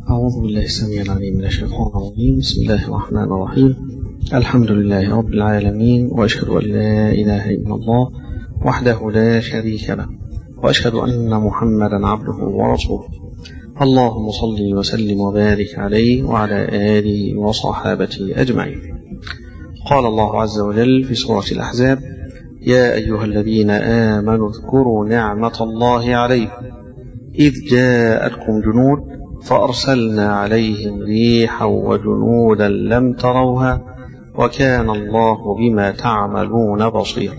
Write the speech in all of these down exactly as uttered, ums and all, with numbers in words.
أعوذ بالله السميع العليم من الشيطان الرجيم. بسم الله الرحمن الرحيم. الحمد لله رب العالمين، وأشهد أن لا إله إلا الله وحده لا شريك له، وأشهد أن محمدا عبده ورسوله. اللهم صل وسلم وبارك عليه وعلى آله وصحابته أجمعين. قال الله عز وجل في سورة الأحزاب: يا أيها الذين آمنوا اذكروا نعمة الله عليكم إذ جاءتكم جنود فأرسلنا عليهم ريحا وجنودا لم تروها وكان الله بما تعملون بصيرا.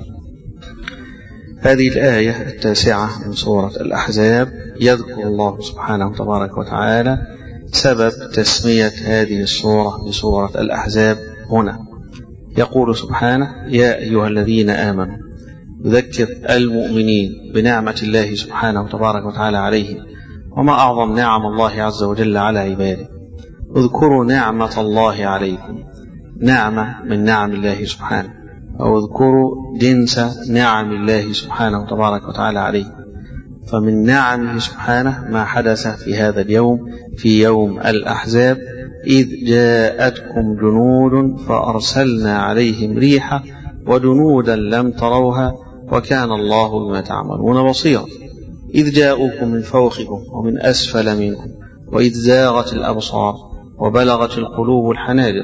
هذه الآية التاسعة من سورة الأحزاب يذكر الله سبحانه تبارك وتعالى سبب تسمية هذه السورة بسورة الأحزاب. هنا يقول سبحانه: يا أيها الذين آمنوا، يذكر المؤمنين بنعمة الله سبحانه تبارك وتعالى عليهم، وما أعظم نعم الله عز وجل على عباده. اذكروا نعمة الله عليكم، نعمة من نعم الله سبحانه، أو اذكروا جنس نعم الله سبحانه تبارك وتعالى عليكم. فمن نعمه سبحانه ما حدث في هذا اليوم، في يوم الأحزاب: إذ جاءتكم جنود فأرسلنا عليهم ريحا وجنودا لم تروها وكان الله بما تعملون بصيرا. إذ جاءوكم من فوقكم ومن أسفل منكم وإذ زاغت الأبصار وبلغت القلوب الحناجر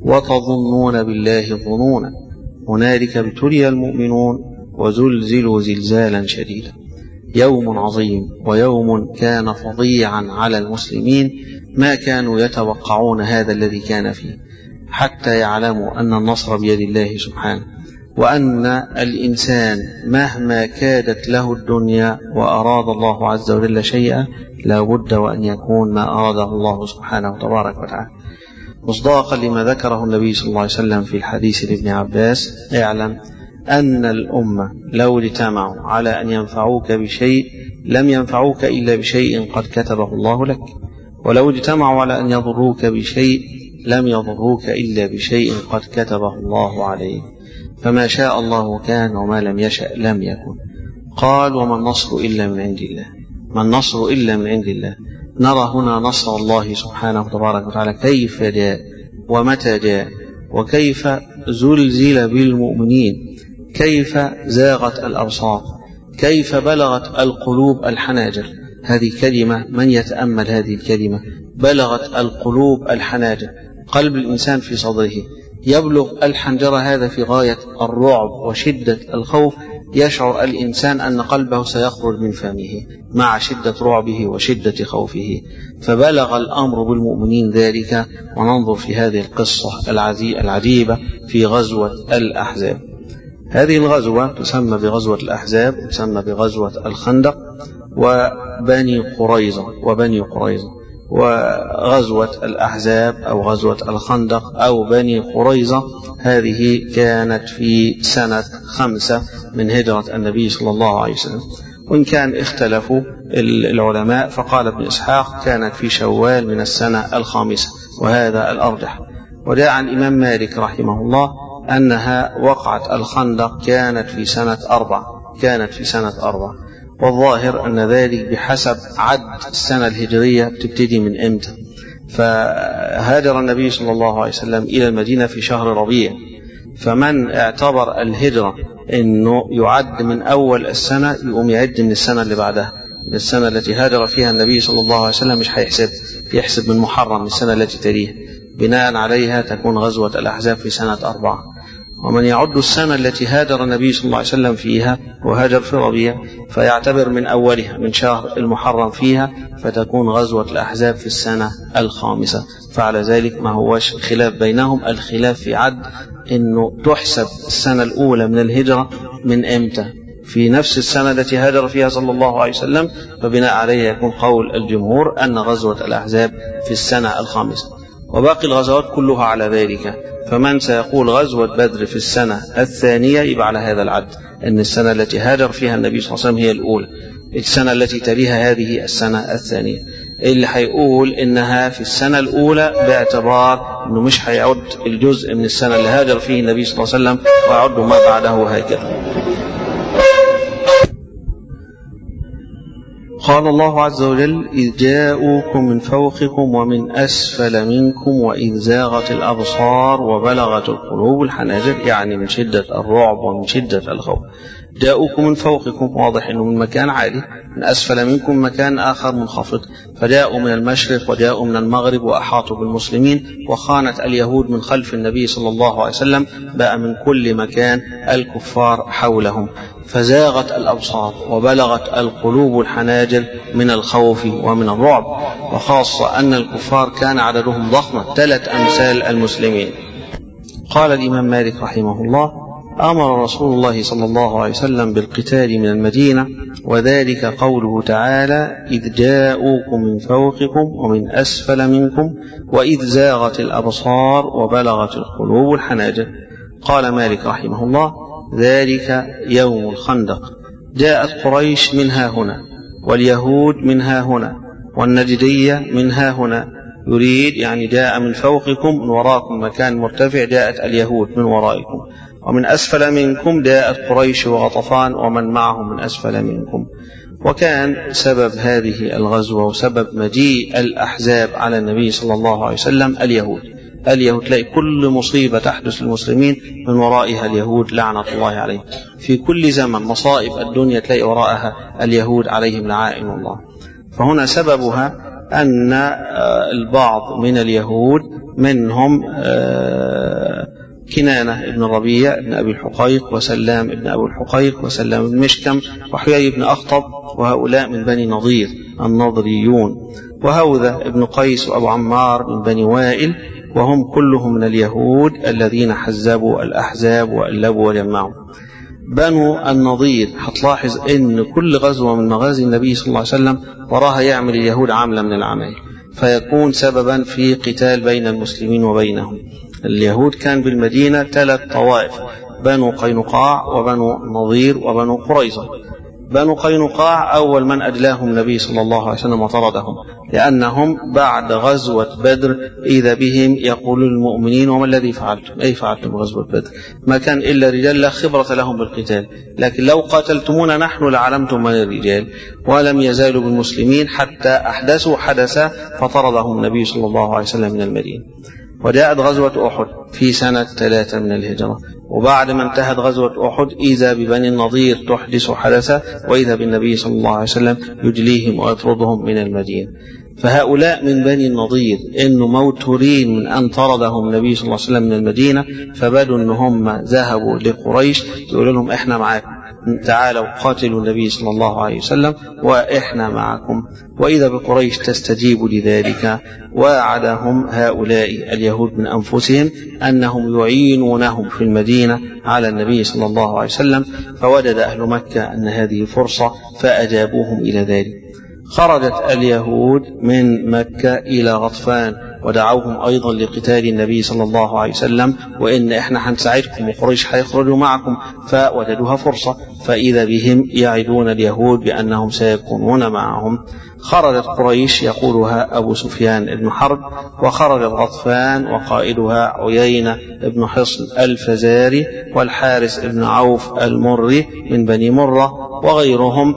وتظنون بالله الظنونا هنالك ابتلي المؤمنون وزلزلوا زلزالا شديدا. يوم عظيم ويوم كان فظيعا على المسلمين، ما كانوا يتوقعون هذا الذي كان فيه، حتى يعلموا أن النصر بيد الله سبحانه، وأن الإنسان مهما كادت له الدنيا وأراد الله عز وجل شيئا لا بد وأن يكون ما أراده الله سبحانه تبارك وتعالى. مصداقا لما ذكره النبي صلى الله عليه وسلم في الحديث لابن عباس: اعلم أن الأمة لو اجتمعوا على أن ينفعوك بشيء لم ينفعوك إلا بشيء قد كتبه الله لك، ولو اجتمعوا على أن يضروك بشيء لم يضروك إلا بشيء قد كتبه الله عليك، فما شاء الله كان وما لم يشأ لم يكن. قال: وما النصر إلا من عند الله، ما النصر إلا من عند الله. نرى هنا نصر الله سبحانه تبارك وتعالى كيف جاء ومتى جاء، وكيف زلزل بالمؤمنين، كيف زاغت الأبصار، كيف بلغت القلوب الحناجر. هذه كلمة من يتأمل هذه الكلمة: بلغت القلوب الحناجر، قلب الإنسان في صدره يبلغ الحنجرة، هذا في غاية الرعب وشدة الخوف. يشعر الإنسان أن قلبه سيخرج من فمه مع شدة رعبه وشدة خوفه، فبلغ الأمر بالمؤمنين ذلك. وننظر في هذه القصة العجيبة في غزوة الأحزاب. هذه الغزوة تسمى بغزوة الأحزاب، تسمى بغزوة الخندق وبني قريظة وبني قريظة وغزوة الأحزاب أو غزوة الخندق أو بني قريظة. هذه كانت في سنة خمسة من هجرة النبي صلى الله عليه وسلم، وإن كان اختلفوا العلماء، فقال ابن إسحاق كانت في شوال من السنة الخامسة، وهذا الأرجح. وجاء عن الإمام مالك رحمه الله أنها وقعت الخندق كانت في سنة أربع كانت في سنة أربع والظاهر أن ذلك بحسب عد السنة الهجرية بتبتدي من إمتى. فهاجر النبي صلى الله عليه وسلم إلى المدينة في شهر ربيع، فمن اعتبر الهجرة أنه يعد من أول السنة يقوم يعد من السنة اللي بعدها، من السنة التي هاجر فيها النبي صلى الله عليه وسلم، مش هيحسب، يحسب من محرم من السنة التي تليها. بناء عليها تكون غزوة الأحزاب في سنة أربعة. ومن يعد السنة التي هاجر النبي صلى الله عليه وسلم فيها وهاجر في ربيع فيعتبر من أولها من شهر المحرم فيها، فتكون غزوة الأحزاب في السنة الخامسة. فعلى ذلك ما هوش خلاف بينهم، الخلاف في عد أنه تحسب السنة الأولى من الهجرة من إمتى، في نفس السنة التي هاجر فيها صلى الله عليه وسلم. فبناء عليه يكون قول الجمهور أن غزوة الأحزاب في السنة الخامسة، وباقي الغزوات كلها على ذلك. فمن سيقول غزوة بدر في السنة الثانية يبقى على هذا العد، أن السنة التي هاجر فيها النبي صلى الله عليه وسلم هي الأولى، السنة التي تليها هذه السنة الثانية. اللي هيقول إنها في السنة الأولى باعتبار أنه مش هيعد الجزء من السنة اللي هاجر فيه النبي صلى الله عليه وسلم ويعد ما بعده هكذا. قال الله عز وجل: إذ جاءوكم من فوقكم ومن أسفل منكم وإذ زاغت الأبصار وبلغت القلوب الحناجر، يعني من شدة الرعب ومن شدة الخوف. جاءوكم من فوقكم، واضح أنه من مكان عالي، من أسفل منكم مكان آخر منخفض، فجاءوا من المشرق وجاءوا من المغرب وأحاطوا بالمسلمين، وخانت اليهود من خلف النبي صلى الله عليه وسلم، بقى من كل مكان الكفار حولهم، فزاغت الأبصار وبلغت القلوب الحناجر من الخوف ومن الرعب، وخاصة أن الكفار كان عددهم ضخما ثلاث أمثال المسلمين. قال الإمام مالك رحمه الله: أمر رسول الله صلى الله عليه وسلم بالقتال من المدينة، وذلك قوله تعالى: إذ جاءوكم من فوقكم ومن أسفل منكم وإذ زاغت الأبصار وبلغت القلوب الحناجر. قال مالك رحمه الله: ذلك يوم الخندق، جاءت قريش من ها هنا، واليهود من ها هنا، والنجدية من ها هنا، يريد يعني جاء من فوقكم من وراءكم مكان مرتفع، جاءت اليهود من ورائكم، ومن أسفل منكم جاءت قريش وغطفان ومن معهم من أسفل منكم. وكان سبب هذه الغزوة وسبب مجيء الأحزاب على النبي صلى الله عليه وسلم اليهود. اليهود تلاقي كل مصيبة تحدث للمسلمين من ورائها اليهود لعنة الله عليهم، في كل زمن مصائب الدنيا تلاقي وراءها اليهود عليهم لعائن الله. فهنا سببها أن البعض من اليهود منهم كنانة ابن الربيع ابن أبي الحقيق، وسلام ابن أبي الحقيق، وسلام بن مشكم، وحيي بن أخطب، وهؤلاء من بني نضير النضريون، وهوذا ابن قيس وأبو عمار من بني وائل، وهم كلهم من اليهود الذين حزبوا الأحزاب وألبوا وجمعوا. بنو النضير هتلاحظ ان كل غزوة من مغازي النبي صلى الله عليه وسلم وراها يعمل اليهود عملة من العمل، فيكون سببا في قتال بين المسلمين وبينهم. اليهود كان بالمدينة ثلاث طوائف: بنو قينقاع وبنو نضير وبنو قريظة. بنو قينقاع أول من أدلاهم النبي صلى الله عليه وسلم وطردهم، لأنهم بعد غزوة بدر إذا بهم يقولون للمؤمنين: وما الذي فعلتم؟ أي فعلتم غزوة بدر؟ ما كان إلا رجال لا خبرة لهم بالقتال، لكن لو قاتلتمونا نحن لعلمتم من الرجال. ولم يزالوا بالمسلمين حتى أحدثوا حدثا فطردهم النبي صلى الله عليه وسلم من المدينة. وجاءت غزوة أحد في سنة ثلاثة من الهجرة، وبعد ما انتهت غزوة أحد إذا ببني النضير تحدث حدثا، وإذا بالنبي صلى الله عليه وسلم يجليهم ويطردهم من المدينة. فهؤلاء من بني النضير إنه موتورين من أن طردهم النبي صلى الله عليه وسلم من المدينة، فبدوا إن هم ذهبوا لقريش يقولوا لهم: إحنا معاكم، تعالوا قاتلوا النبي صلى الله عليه وسلم وإحنا معكم. وإذا بقريش تستجيب لذلك، وعدهم هؤلاء اليهود من أنفسهم أنهم يعينونهم في المدينة على النبي صلى الله عليه وسلم، فوجد أهل مكة أن هذه فرصة فأجابوهم إلى ذلك. خرجت اليهود من مكة إلى غطفان ودعوهم أيضا لقتال النبي صلى الله عليه وسلم، وإن إحنا هنساعدكم وقريش هيخرجوا معكم، فوجدوها فرصة، فإذا بهم يعدون اليهود بأنهم سيكونون معهم. خرجت قريش يقولها أبو سفيان بن حرب، وخرجت غطفان وقائدها عيينة بن حصن الفزاري، والحارس بن عوف المري من بني مرة، وغيرهم،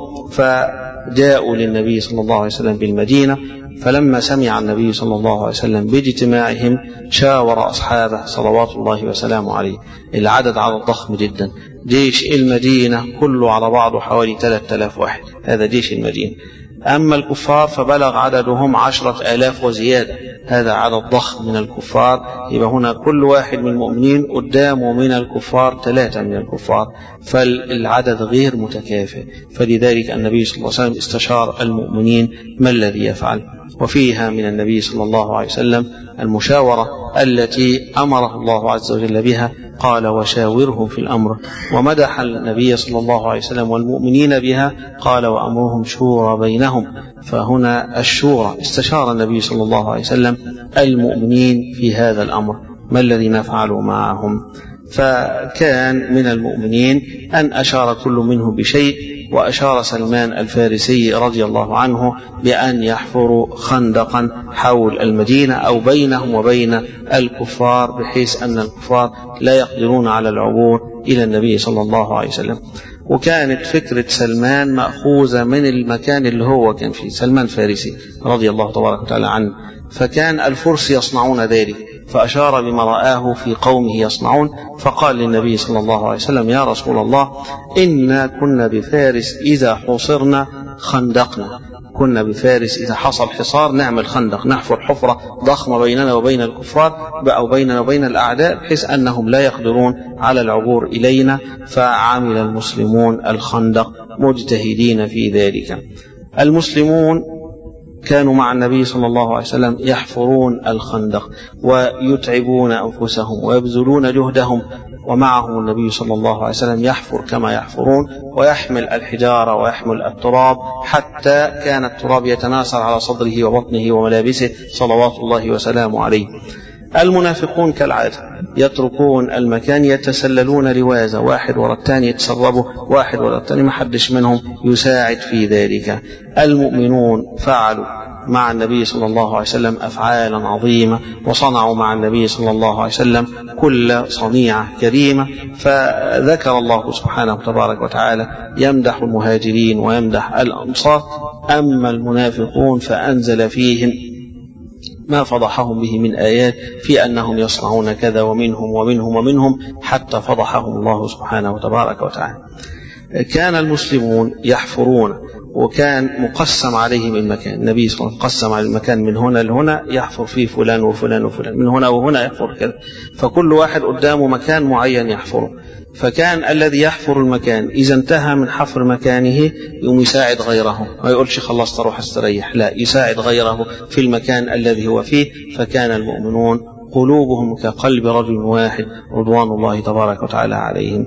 فجاءوا للنبي صلى الله عليه وسلم بالمدينة. فلما سمع النبي صلى الله عليه وسلم باجتماعهم شاور أصحابه صلوات الله وسلامه عليه. العدد عدد ضخم جدا، جيش المدينة كله على بعضه حوالي ثلاثة آلاف واحد، هذا جيش المدينة. أما الكفار فبلغ عددهم عشرة آلاف وزيادة، هذا عدد ضخم من الكفار. يبقى هنا كل واحد من المؤمنين قدامه من الكفار ثلاثة من الكفار، فالعدد غير متكافئ. فلذلك النبي صلى الله عليه وسلم استشار المؤمنين ما الذي يفعل. وفيها من النبي صلى الله عليه وسلم المشاورة التي أمره الله عز وجل بها، قال: وشاورهم في الأمر. ومدح النبي صلى الله عليه وسلم والمؤمنين بها، قال: وأمرهم شورى بينهم. فهنا الشورى، استشار النبي صلى الله عليه وسلم المؤمنين في هذا الأمر ما الذي نفعل معهم. فكان من المؤمنين أن أشار كل منه بشيء، وأشار سلمان الفارسي رضي الله عنه بأن يحفروا خندقا حول المدينة أو بينهم وبين الكفار، بحيث أن الكفار لا يقدرون على العبور إلى النبي صلى الله عليه وسلم. وكانت فكرة سلمان مأخوذة من المكان اللي هو كان فيه. سلمان فارسي رضي الله تبارك وتعالى عنه، فكان الفرس يصنعون ذلك، فأشار بما رآه في قومه يصنعون، فقال للنبي صلى الله عليه وسلم: يا رسول الله، إنا كنا بفارس إذا حصرنا خندقنا. كنا بفارس إذا حصل حصار نعمل خندق، نحفر حفرة ضخمة بيننا وبين الكفار أو بيننا وبين الأعداء، بحيث أنهم لا يقدرون على العبور إلينا. فعمل المسلمون الخندق مجتهدين في ذلك. المسلمون كانوا مع النبي صلى الله عليه وسلم يحفرون الخندق ويتعبون أنفسهم ويبذلون جهدهم، ومعهم النبي صلى الله عليه وسلم يحفر كما يحفرون، ويحمل الحجارة ويحمل التراب، حتى كان التراب يتناثر على صدره وبطنه وملابسه صلوات الله وسلامه عليه. المنافقون كالعادة يتركون المكان، يتسللون لوازة، واحد وراء الثاني يتسربوا، واحد وراء الثاني، ما حدش منهم يساعد في ذلك. المؤمنون فعلوا مع النبي صلى الله عليه وسلم أفعالا عظيمة، وصنعوا مع النبي صلى الله عليه وسلم كل صنيعة كريمة. فذكر الله سبحانه تبارك وتعالى يمدح المهاجرين ويمدح الأنصار. أما المنافقون فأنزل فيهم ما فضحهم به من آيات في أنهم يصنعون كذا ومنهم ومنهم ومنهم، حتى فضحهم الله سبحانه تبارك وتعالى. كان المسلمون يحفرون، وكان مقسم عليهم المكان. النبي صلى الله عليه وسلم قسم على المكان من هنا لهنا، يحفر فيه فلان وفلان وفلان، من هنا وهنا يحفر كذا، فكل واحد قدامه مكان معين يحفره. فكان الذي يحفر المكان إذا انتهى من حفر مكانه يوم يساعد غيره، ما يقولش خلصت أروح استريح، لا، يساعد غيره في المكان الذي هو فيه. فكان المؤمنون قلوبهم كقلب رجل واحد رضوان الله تبارك وتعالى عليهم.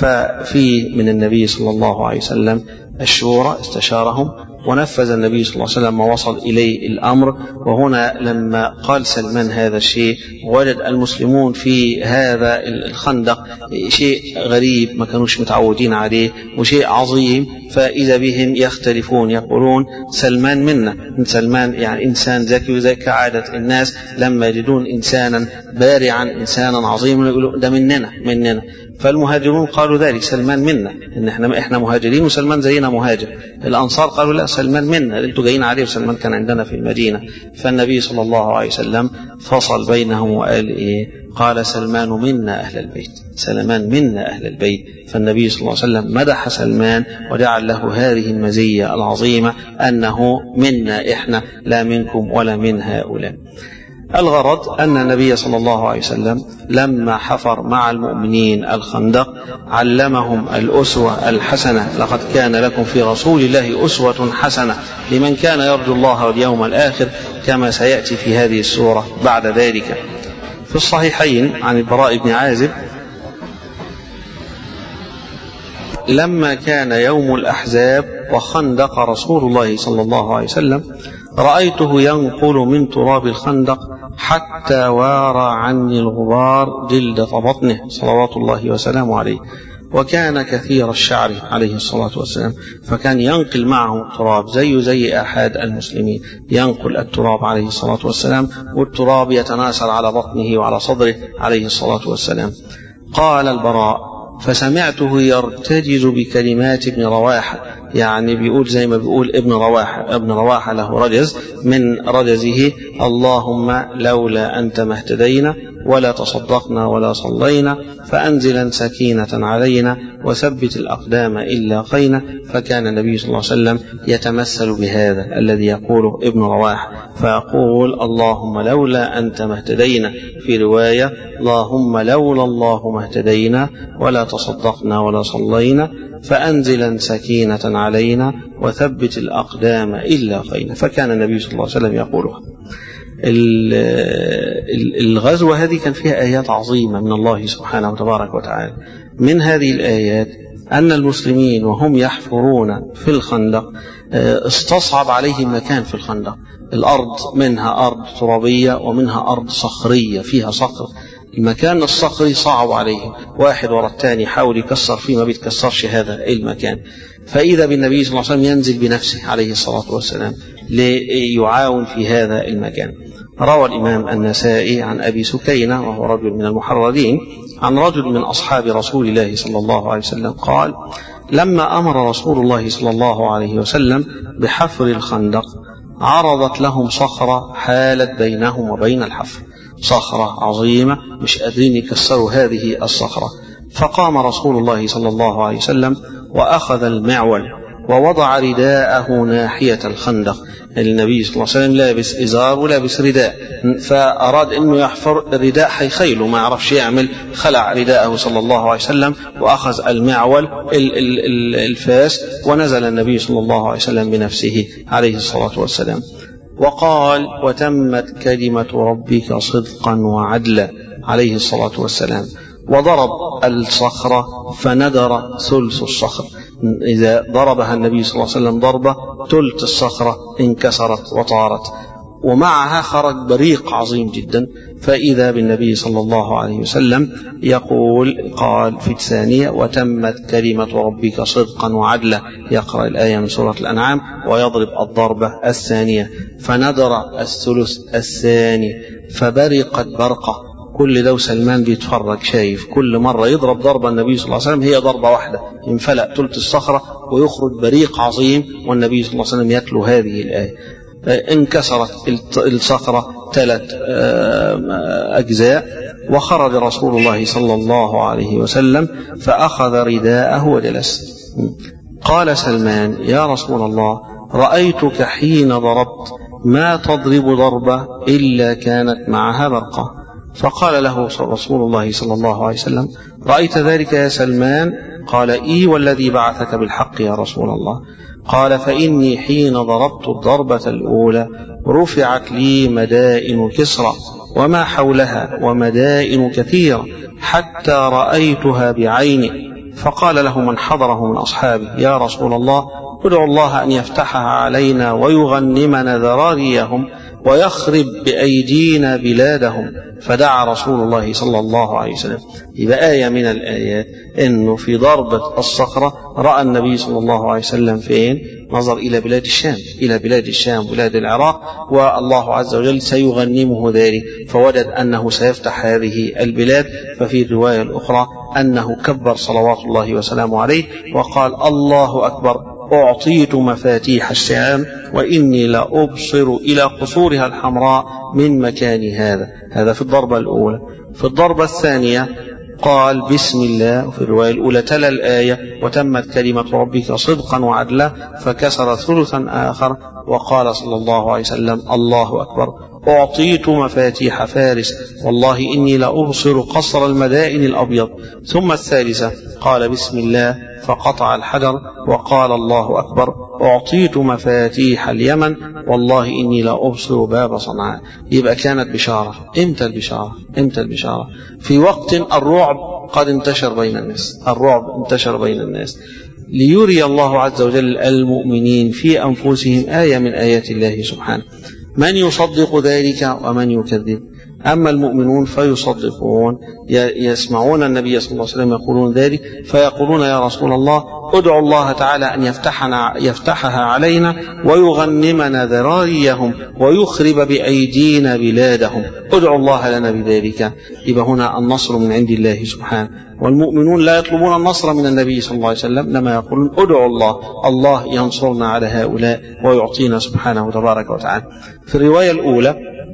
ففي من النبي صلى الله عليه وسلم الشورى، استشارهم ونفذ النبي صلى الله عليه وسلم ما وصل إليه الأمر. وهنا لما قال سلمان هذا الشيء، وجد المسلمون في هذا الخندق شيء غريب ما كانوش متعودين عليه وشيء عظيم، فإذا بهم يختلفون يقولون سلمان منا. سلمان يعني إنسان ذكي، وذي كعادة الناس لما يجدون إنسانا بارعا إنسانا عظيما يقولوا ده مننا مننا. فالمهاجرون قالوا ذلك، سلمان منا، إن إحنا إحنا مهاجرين وسلمان زينا مهاجر. الأنصار قالوا لا، سلمان منا، أنتوا جايين عليه وسلمان كان عندنا في المدينة. فالنبي صلى الله عليه وسلم فصل بينهم وقال إيه؟ قال سلمان منا أهل البيت، سلمان منا أهل البيت. فالنبي صلى الله عليه وسلم مدح سلمان وجعل له هذه المزية العظيمة أنه منا إحنا لا منكم ولا من هؤلاء. الغرض أن النبي صلى الله عليه وسلم لما حفر مع المؤمنين الخندق علمهم الأسوة الحسنة: لقد كان لكم في رسول الله أسوة حسنة لمن كان يرجو الله واليوم الآخر، كما سيأتي في هذه السورة بعد ذلك. في الصحيحين عن البراء بن عازب: لما كان يوم الأحزاب وخندق رسول الله صلى الله عليه وسلم رأيته ينقل من تراب الخندق حتى وارى عني الغبار جلدة بطنه صلوات الله وسلامه عليه. وكان كثير الشعر عليه الصلاة والسلام، فكان ينقل معه التراب زي زي أحد المسلمين، ينقل التراب عليه الصلاة والسلام، والتراب يتناثر على بطنه وعلى صدره عليه الصلاة والسلام. قال البراء: فسمعته يرتجز بكلمات ابن رواحة، يعني بيقول زي ما بيقول ابن رواحة، ابن رواحة له رجز، من رجزه: اللهم لولا أنت ما اهتدينا ولا تصدقنا ولا صلينا، فأنزلا سكينة علينا وثبت الأقدام إلا قينا. فكان النبي صلى الله عليه وسلم يتمثل بهذا الذي يقوله ابن رواحة، فيقول: اللهم لولا أنت ما اهتدينا، في رواية: اللهم لولا الله ما اهتدينا ولا تصدقنا ولا صلينا، فأنزلا سكينة علينا وثبت الأقدام إلا قينا. فكان النبي صلى الله عليه وسلم يقولها. الغزوة هذه كان فيها آيات عظيمة من الله سبحانه وتبارك وتعالى. من هذه الآيات أن المسلمين وهم يحفرون في الخندق استصعب عليهم مكان في الخندق. الأرض منها أرض ترابية ومنها أرض صخرية فيها صخر. المكان الصخري صعب عليهم، واحد وراء الثاني حاول يكسر فيه ما بيتكسرش هذا المكان. فإذا بالنبي صلى الله عليه وسلم ينزل بنفسه عليه الصلاة والسلام ليعاون في هذا المكان. روى الإمام النسائي عن أبي سكينة وهو رجل من المحررين عن رجل من أصحاب رسول الله صلى الله عليه وسلم قال: لما أمر رسول الله صلى الله عليه وسلم بحفر الخندق عرضت لهم صخرة حالت بينهم وبين الحفر، صخرة عظيمة مش قادرين يكسروا هذه الصخرة. فقام رسول الله صلى الله عليه وسلم وأخذ المعول ووضع رداءه ناحية الخندق. النبي صلى الله عليه وسلم لابس إزار ولابس رداء، فأراد أنه يحفر الرداء حيخيله ما يعرفش يعمل، خلع رداءه صلى الله عليه وسلم وأخذ المعول الفاس ونزل النبي صلى الله عليه وسلم بنفسه عليه الصلاة والسلام وقال: وتمت كلمة ربك صدقا وعدلا عليه الصلاة والسلام. وضرب الصخرة فندر ثلث الصخر، إذا ضربها النبي صلى الله عليه وسلم ضربة ثلث الصخرة انكسرت وطارت، ومعها خرج بريق عظيم جدا. فإذا بالنبي صلى الله عليه وسلم يقول قال في الثانية: وتمت كلمة ربك صدقا وعدلا، يقرأ الآية من سورة الأنعام ويضرب الضربة الثانية، فندر الثلث الثاني فبرقت برقة. كل ده سلمان بيتفرج شايف، كل مرة يضرب ضربة النبي صلى الله عليه وسلم هي ضربة واحدة ينفلق ثلث الصخرة ويخرج بريق عظيم، والنبي صلى الله عليه وسلم يتلو هذه الآية. انكسرت الصخرة ثلاث أجزاء وخرج رسول الله صلى الله عليه وسلم فأخذ رداءه وجلس. قال سلمان: يا رسول الله، رأيتك حين ضربت ما تضرب ضربة إلا كانت معها برقة. فقال له رسول الله صلى الله عليه وسلم: رأيت ذلك يا سلمان؟ قال: إي والذي بعثك بالحق يا رسول الله. قال: فإني حين ضربت الضربة الأولى رفعت لي مدائن كسرى وما حولها ومدائن كثيرة حتى رأيتها بعيني. فقال له من حضره من أصحابه: يا رسول الله، ادعو الله أن يفتحها علينا ويغنمنا ذراريهم ويخرب بأيدينا بلادهم. فدعا رسول الله صلى الله عليه وسلم. يبقى آية من الآيات إنه في ضربة الصخرة رأى النبي صلى الله عليه وسلم فين؟ نظر إلى بلاد الشام، إلى بلاد الشام بلاد العراق، والله عز وجل سيغنمه ذلك، فوجد أنه سيفتح هذه البلاد. ففي الرواية الأخرى أنه كبر صلوات الله وسلامه عليه وقال: الله أكبر، أعطيت مفاتيح الشام وإني لأبصر إلى قصورها الحمراء من مكان هذا. هذا في الضربة الأولى. في الضربة الثانية قال بسم الله، وفي الرواية الأولى تلا الآية: وتمت كلمة ربك صدقا وعدلا، فكسر ثلثا آخر وقال صلى الله عليه وسلم: الله أكبر، أعطيت مفاتيح فارس والله إني لأبصر قصر المدائن الأبيض. ثم الثالثة قال بسم الله فقطع الحجر وقال: الله أكبر، أعطيت مفاتيح اليمن والله إني لأبصر باب صنعاء. يبقى كانت بشارة. إمتى البشارة؟ إمتى البشارة؟ في وقت الرعب قد انتشر بين الناس، الرعب انتشر بين الناس، ليري الله عز وجل المؤمنين في أنفسهم آية من آيات الله سبحانه، من يصدق ذلك ومن يكذب. أما المؤمنون فيصدقون، يسمعون النبي صلى الله عليه وسلم يقولون ذلك فيقولون: يا رسول الله، ادعو الله تعالى أن يفتحنا يفتحها علينا ويغنمنا ذراريهم ويخرب بأيدينا بلادهم، ادعو الله لنا بذلك. يبقى هنا النصر من عند الله سبحانه، والمؤمنون لا يطلبون النصر من النبي صلى الله عليه وسلم، لما يقولون: ادعو الله، الله ينصرنا على هؤلاء ويعطينا سبحانه تبارك وتعالى. في الرواية الأولى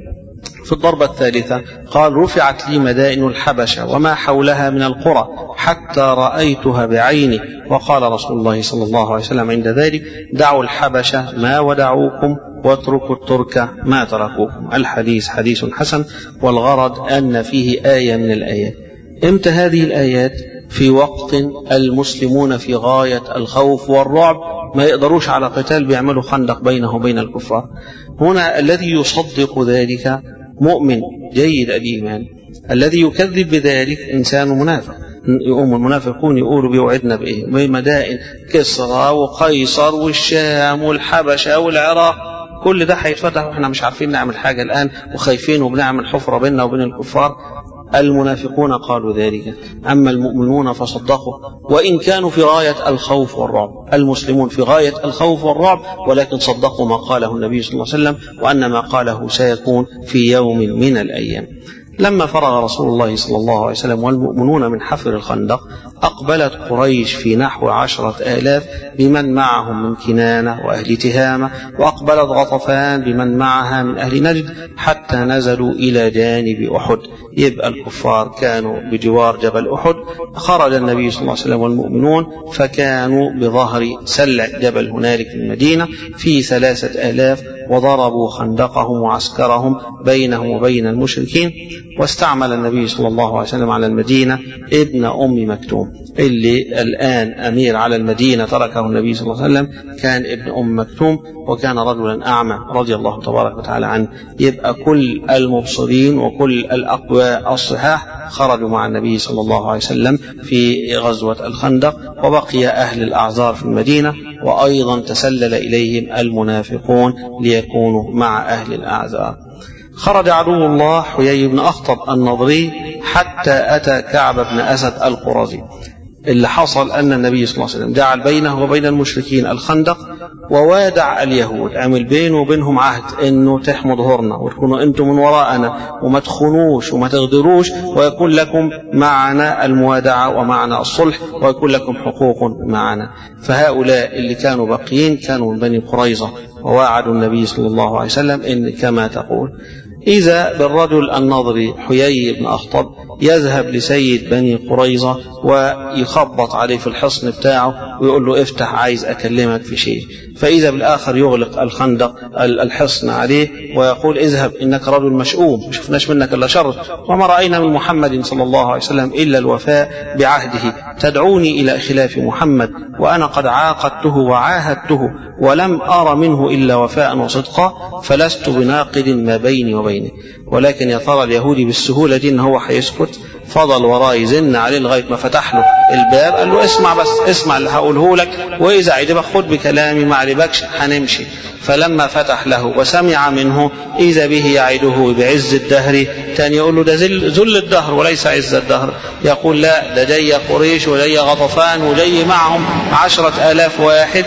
في الضربة الثالثة قال: رفعت لي مدائن الحبشة وما حولها من القرى حتى رأيتها بعيني. وقال رسول الله صلى الله عليه وسلم عند ذلك: دعوا الحبشة ما ودعوكم واتركوا الترك ما تركوكم. الحديث حديث حسن، والغرض أن فيه آية من الآيات. امتى هذه الآيات؟ في وقت المسلمون في غاية الخوف والرعب، ما يقدروش على قتال، بيعملوا خندق بينه وبين الكفار. هنا الذي يصدق ذلك مؤمن جيد الإيمان، الذي يكذب بذلك إنسان منافق. يقوم المنافقون يقولوا بيوعدنا بإيه؟ بمدائن كسرى وقيصر والشام والحبشة والعراق، كل ده هيتفتح وإحنا مش عارفين نعمل حاجة الآن وخايفين وبنعمل حفرة بيننا وبين الكفار. المنافقون قالوا ذلك، أما المؤمنون فصدقوا، وإن كانوا في غاية الخوف والرعب. المسلمون في غاية الخوف والرعب، ولكن صدقوا ما قاله النبي صلى الله عليه وسلم، وأن ما قاله سيكون في يوم من الأيام. لما فرغ رسول الله صلى الله عليه وسلم والمؤمنون من حفر الخندق أقبلت قريش في نحو عشرة آلاف بمن معهم من كنانة وأهل تهامة، وأقبلت غطفان بمن معها من أهل نجد حتى نزلوا إلى جانب أحد. يبقى الكفار كانوا بجوار جبل أحد. خرج النبي صلى الله عليه وسلم والمؤمنون فكانوا بظهر سلع جبل هنالك المدينة في ثلاثة آلاف، وضربوا خندقهم وعسكرهم بينهم وبين المشركين. واستعمل النبي صلى الله عليه وسلم على المدينة ابن أم مكتوم، اللي الآن أمير على المدينة تركه النبي صلى الله عليه وسلم كان ابن أم مكتوم، وكان رجلا أعمى رضي الله تبارك وتعالى عنه. يبقى كل المبصرين وكل الأقوياء الصحاح خرجوا مع النبي صلى الله عليه وسلم في غزوة الخندق، وبقي أهل الأعذار في المدينة، وأيضا تسلل إليهم المنافقون ليكونوا مع أهل الأعذار. خرج عدو الله حيي بن أخطب النضري حتى أتى كعب بن أسد القرظي. اللي حصل أن النبي صلى الله عليه وسلم جعل بينه وبين المشركين الخندق، ووادع اليهود، عمل بينه وبينهم عهد إنه تحموا ظهورنا وتكونوا أنتم من وراءنا وما تخونوش وما تغدروش، ويكون لكم معنا الموادعة ومعنا الصلح، ويكون لكم حقوق معنا. فهؤلاء اللي كانوا باقيين كانوا من بني قريظة، وواعدوا النبي صلى الله عليه وسلم إن كما تقول. إذا بالرجل النضري حيي بن أخطب يذهب لسيد بني قريظة ويخبط عليه في الحصن بتاعه ويقول له افتح عايز أكلمك في شيء. فإذا بالآخر يغلق الخندق الحصن عليه ويقول اذهب إنك رجل مشؤوم، ما شفناش منك إلا شر، وما رأينا من محمد صلى الله عليه وسلم إلا الوفاء بعهده، تدعوني إلى خلاف محمد وأنا قد عاقدته وعاهدته ولم أرى منه إلا وفاء وصدقا، فلست بناقد ما بيني وبينه. ولكن يا ترى اليهودي بالسهولة دي إن هو هيسكت؟ فضل وراه يزن عليه لغاية ما فتح له الباب، قال له اسمع بس، اسمع اللي هقوله لك، وإذا عجبك خد بكلامي، ما عجبكش هنمشي. فلما فتح له وسمع منه إذا به يعده بعز الدهر. تاني يقول له ده ذل الدهر وليس عز الدهر. يقول لا، ده جاي قريش وجاي غطفان وجاي معهم عشرة آلاف واحد،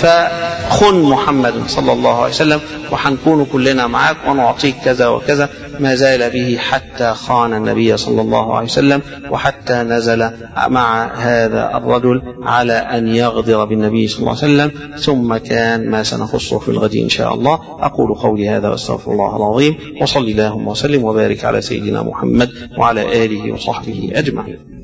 فخن محمد صلى الله عليه وسلم وحنكون كلنا معاك ونعطيك كذا وكذا. ما زال به حتى خان النبي صلى الله عليه وسلم، وحتى نزل مع هذا الرجل على أن يغدر بالنبي صلى الله عليه وسلم. ثم كان ما سنخصه في الغد إن شاء الله. أقول قولي هذا واستغفر الله العظيم، وصلي اللهم وسلم وبارك على سيدنا محمد وعلى آله وصحبه أجمعين.